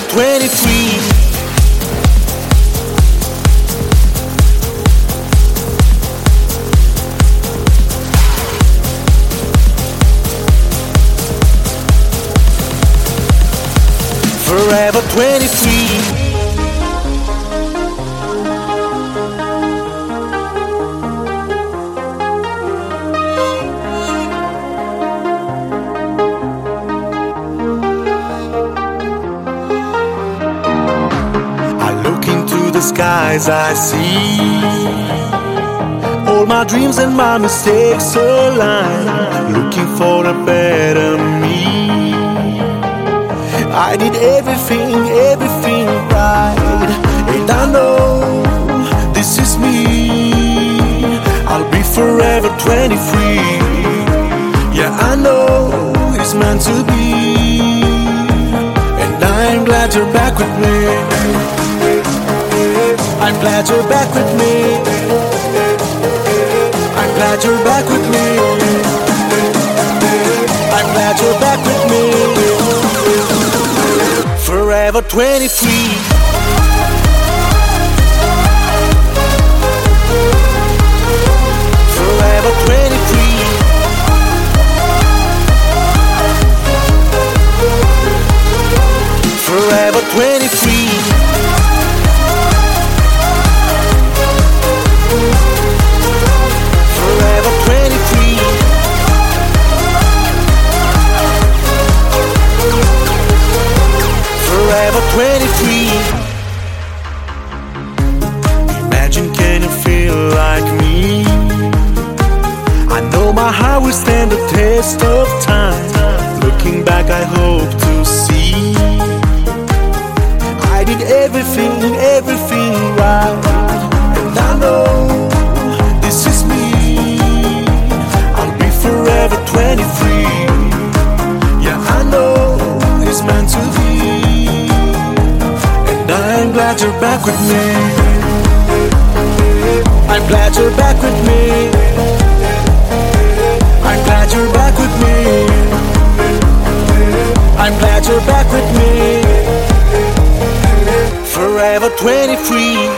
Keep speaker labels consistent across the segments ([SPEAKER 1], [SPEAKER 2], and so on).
[SPEAKER 1] 23. Forever 23. The skies I see, all my dreams and my mistakes align, looking for a better me. I did everything right, and I know this is me. I'll be forever 23. Yeah, I know it's meant to be, and I'm glad you're back with me. I'm glad you're back with me. I'm glad you're back with me. I'm glad you're back with me. Forever 23. Forever 23. Forever 23. Forever 23. Forever 23. Imagine, can you feel like me? I know my heart will stand the test of time. Looking back, I hope to see I did everything right, and I know this is me. I'll be forever 23. Yeah, I know it's meant to be, and I'm glad you're back with me. I'm glad you're back with me. I'm glad you're back with me. I'm glad you're back with me. Forever 23.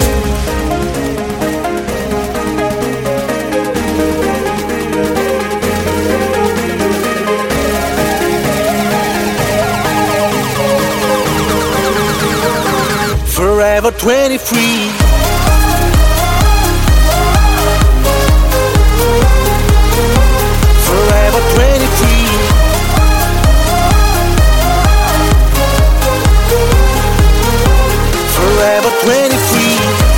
[SPEAKER 1] Forever 23. Forever 23. Forever 23.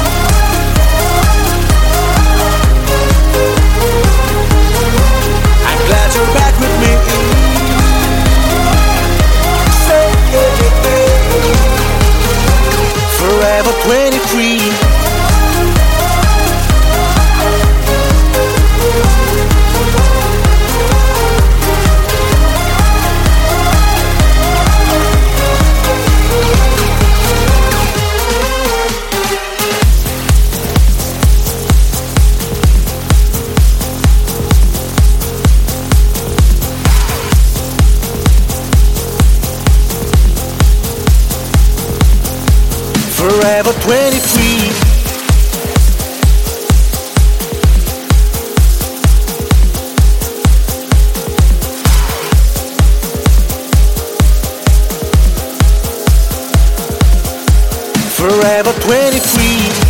[SPEAKER 1] I'm glad you're back with me. Say it. Forever 23. Forever 23. Forever 23.